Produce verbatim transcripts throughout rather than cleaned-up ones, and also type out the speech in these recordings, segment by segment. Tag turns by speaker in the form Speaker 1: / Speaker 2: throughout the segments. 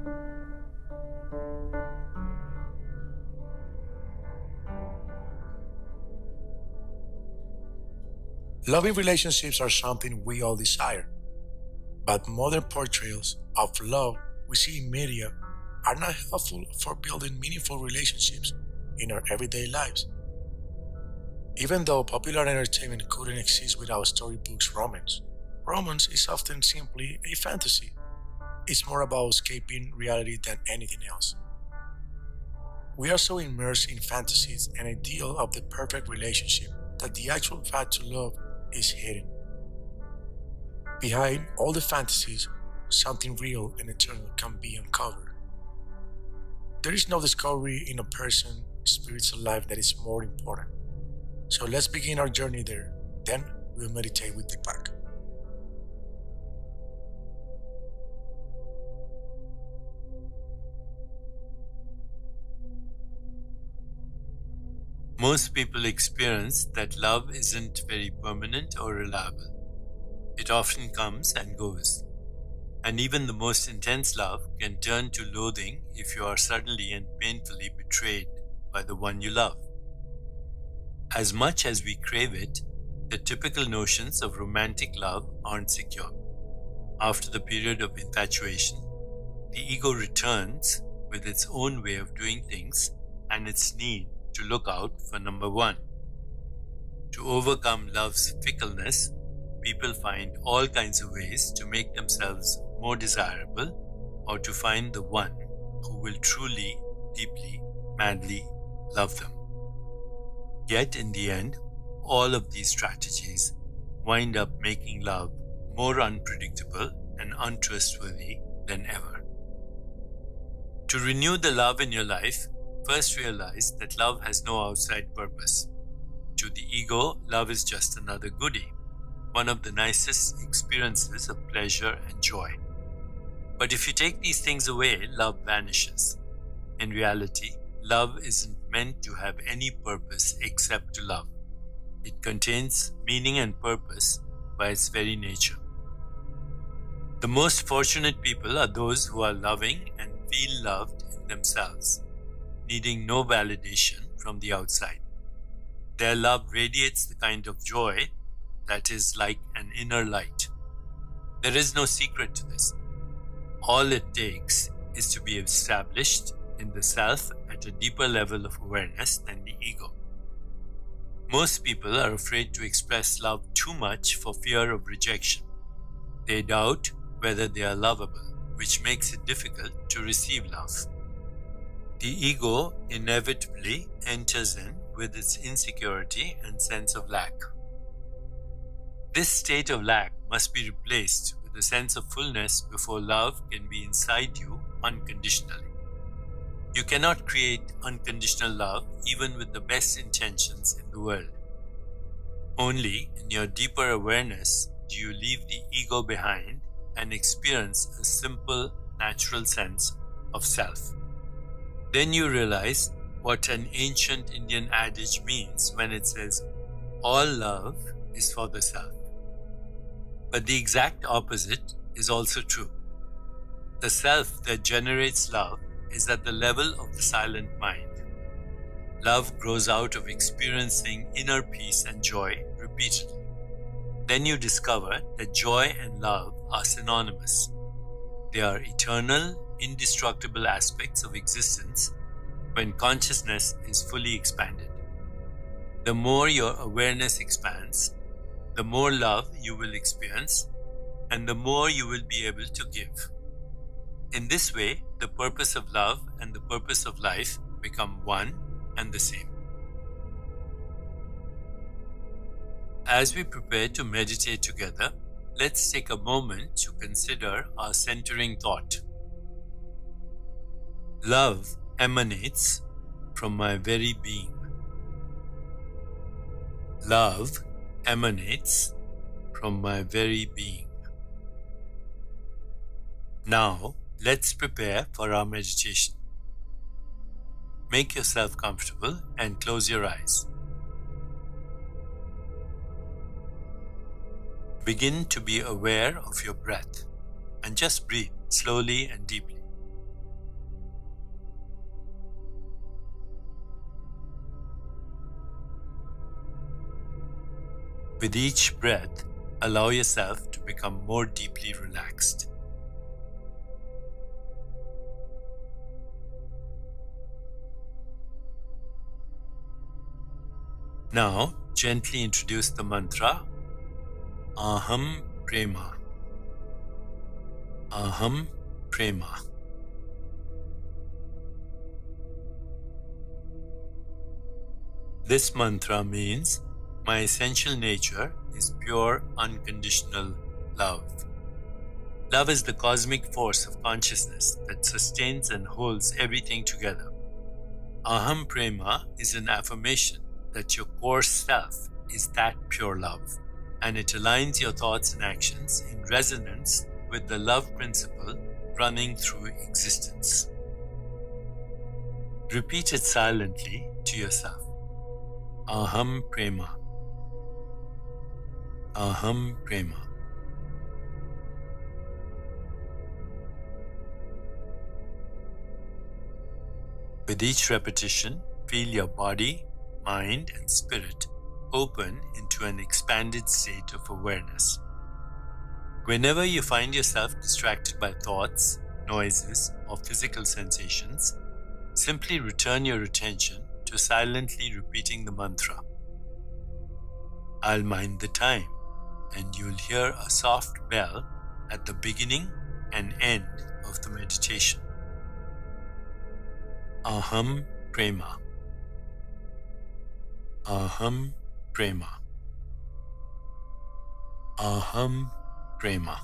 Speaker 1: Loving relationships are something we all desire, but modern portrayals of love we see in media are not helpful for building meaningful relationships in our everyday lives. Even though popular entertainment couldn't exist without storybooks romance, romance is often simply a fantasy. It's more about escaping reality than anything else. We are so immersed in fantasies and ideal of the perfect relationship that the actual fact to love is hidden. Behind all the fantasies, something real and eternal can be uncovered. There is no discovery in a person, spirits alive that is more important. So let's begin our journey there. Then we'll meditate with Deepak.
Speaker 2: Most people experience that love isn't very permanent or reliable. It often comes and goes. And even the most intense love can turn to loathing if you are suddenly and painfully betrayed by the one you love. As much as we crave it, the typical notions of romantic love aren't secure. After the period of infatuation, the ego returns with its own way of doing things and its need to look out for number one. To overcome love's fickleness, people find all kinds of ways to make themselves more desirable or to find the one who will truly, deeply, madly love them. Yet in the end, all of these strategies wind up making love more unpredictable and untrustworthy than ever. To renew the love in your life, first realize that love has no outside purpose. To the ego, love is just another goodie, one of the nicest experiences of pleasure and joy. But if you take these things away, love vanishes. In reality, love isn't meant to have any purpose except to love. It contains meaning and purpose by its very nature. The most fortunate people are those who are loving and feel loved in themselves, needing no validation from the outside. Their love radiates the kind of joy that is like an inner light. There is no secret to this. All it takes is to be established in the self at a deeper level of awareness than the ego. Most people are afraid to express love too much for fear of rejection. They doubt whether they are lovable, which makes it difficult to receive love. The ego inevitably enters in with its insecurity and sense of lack. This state of lack must be replaced with a sense of fullness before love can be inside you unconditionally. You cannot create unconditional love even with the best intentions in the world. Only in your deeper awareness do you leave the ego behind and experience a simple, natural sense of self. Then you realize what an ancient Indian adage means when it says, all love is for the self. But the exact opposite is also true. The self that generates love is at the level of the silent mind. Love grows out of experiencing inner peace and joy repeatedly. Then you discover that joy and love are synonymous. They are eternal, indestructible aspects of existence when consciousness is fully expanded. The more your awareness expands, the more love you will experience and the more you will be able to give. In this way, the purpose of love and the purpose of life become one and the same. As we prepare to meditate together, let's take a moment to consider our centering thought. Love emanates from my very being. Love emanates from my very being. Now, let's prepare for our meditation. Make yourself comfortable and close your eyes. Begin to be aware of your breath and just breathe slowly and deeply. With each breath, allow yourself to become more deeply relaxed. Now, gently introduce the mantra Aham Prema. Aham Prema. This mantra means my essential nature is pure, unconditional love. Love is the cosmic force of consciousness that sustains and holds everything together. Aham Prema is an affirmation that your core self is that pure love, and it aligns your thoughts and actions in resonance with the love principle running through existence. Repeat it silently to yourself. Aham Prema. Aham Prema. With each repetition, feel your body, mind, and spirit open into an expanded state of awareness. Whenever you find yourself distracted by thoughts, noises, or physical sensations, simply return your attention to silently repeating the mantra. I'll mind the time, and you'll hear a soft bell at the beginning and end of the meditation. Aham Prema. Aham Prema. Aham Prema.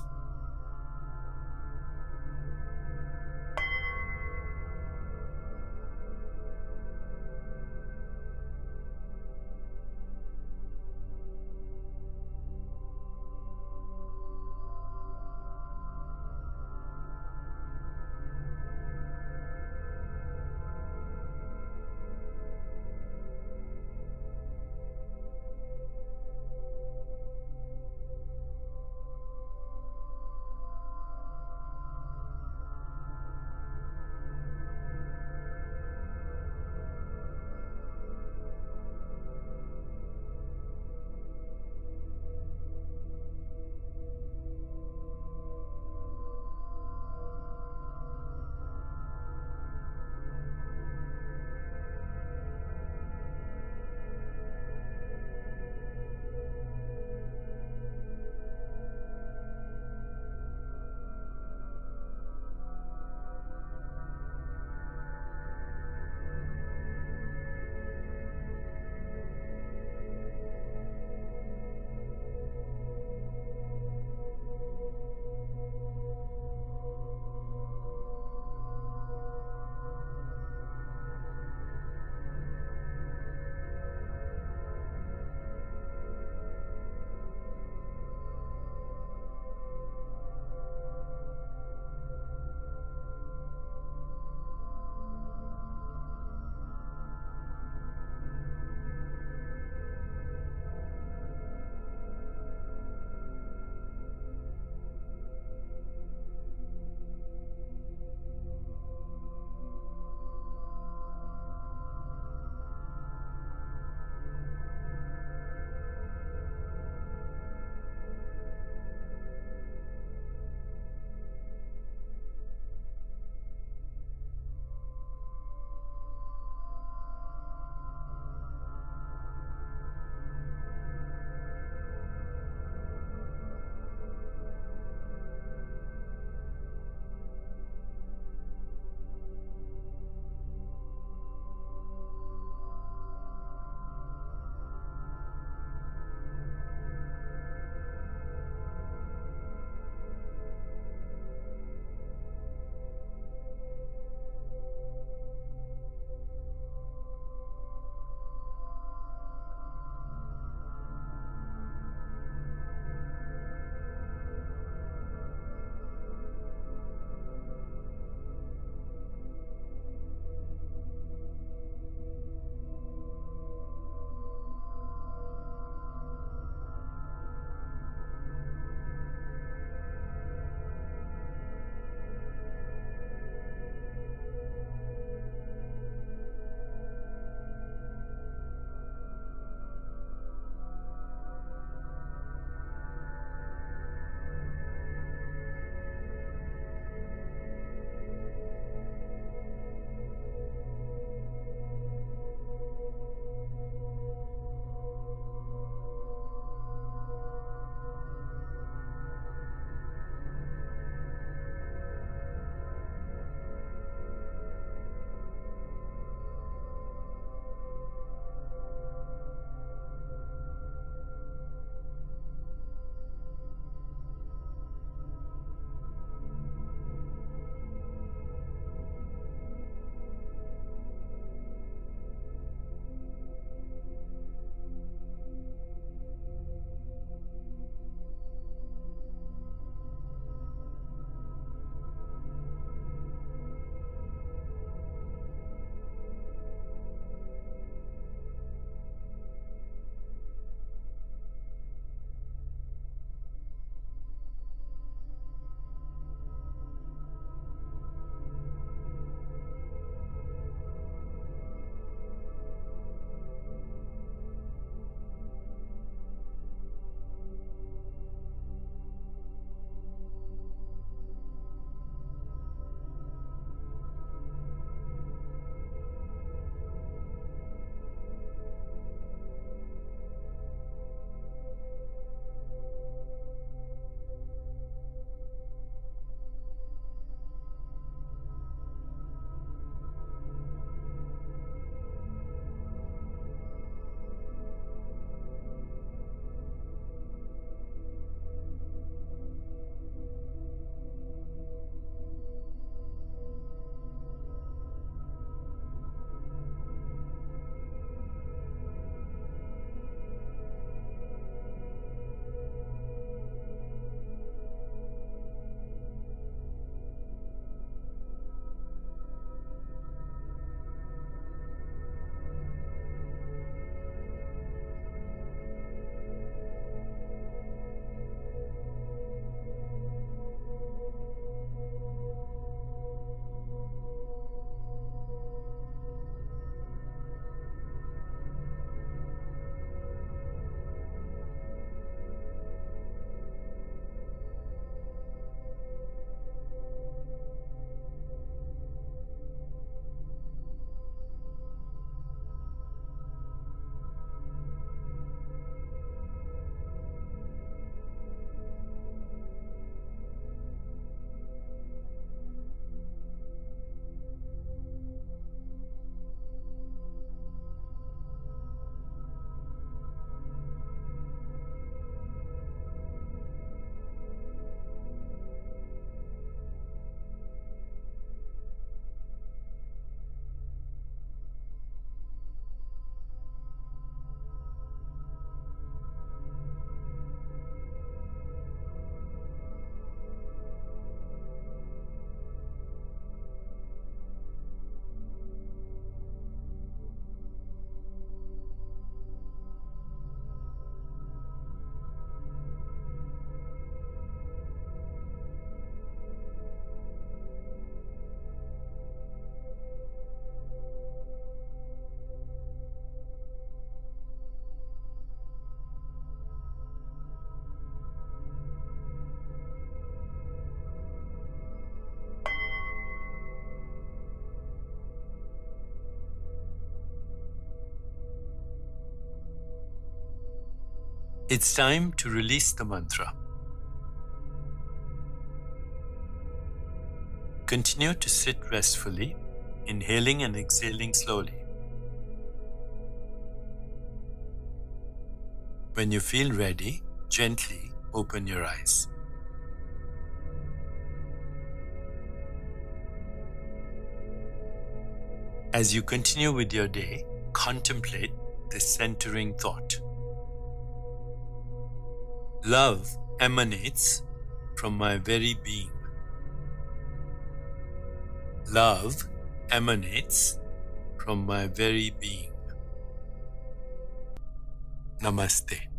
Speaker 2: It's time to release the mantra. Continue to sit restfully, inhaling and exhaling slowly. When you feel ready, gently open your eyes. As you continue with your day, contemplate this centering thought. Love emanates from my very being. Love emanates from my very being. Namaste.